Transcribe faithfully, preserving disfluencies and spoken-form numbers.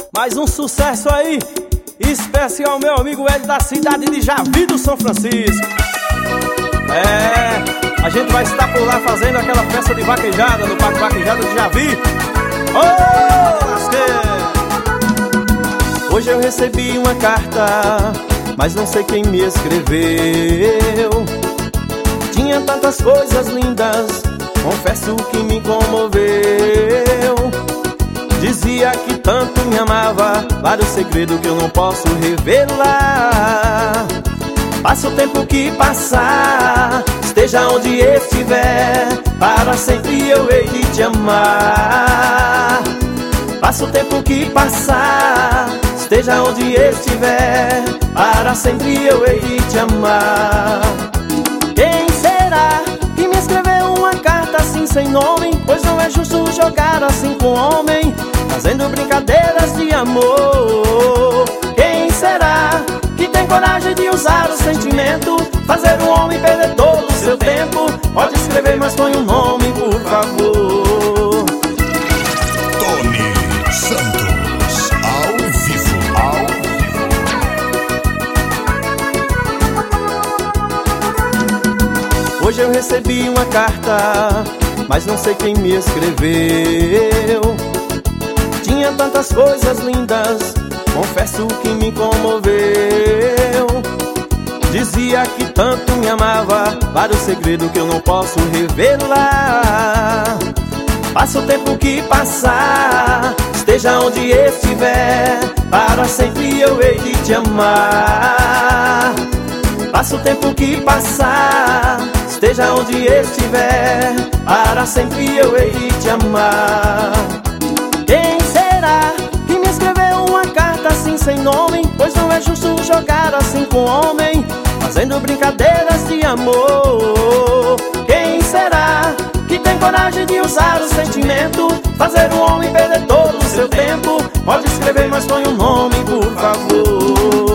Mais um sucesso aí, especial meu amigo Hélio da cidade de Javi do São Francisco. É, a gente vai estar por lá fazendo aquela festa de vaquejada no Parque Vaquejada de Javi. Oh, lasqueira! Hoje eu recebi uma carta, mas não sei quem me escreveu. Tinha tantas coisas lindas, confesso que me comoveu. Dizia que tanto me amava, vários segredos que eu não posso revelar. Passa o tempo que passar, esteja onde estiver, para sempre eu hei de te amar. Passa o tempo que passar, esteja onde estiver, para sempre eu hei de te amar. Quem será que me escreveu uma carta assim sem nome? Pois não é justo jogar assim com homem, fazendo brincadeiras de amor. Quem será que tem coragem de usar o sentimento, fazer um homem perder todo o seu tempo? Pode escrever, mas põe um nome, por favor. Tony Santos, ao vivo, ao vivo. Hoje eu recebi uma carta, mas não sei quem me escreveu. Tinha tantas coisas lindas, confesso que me comoveu. Dizia que tanto me amava, vários segredos que eu não posso revelar. Passa o tempo que passar, esteja onde estiver, para sempre eu hei de te amar. Passa o tempo que passar, esteja onde estiver, para sempre eu hei de te amar. Quem será que me escreveu uma carta assim sem nome? Pois não é justo jogar assim com homem, fazendo brincadeiras de amor. Quem será que tem coragem de usar o sentimento, fazer um homem perder todo o seu tempo? Pode escrever, mas põe um nome, por favor.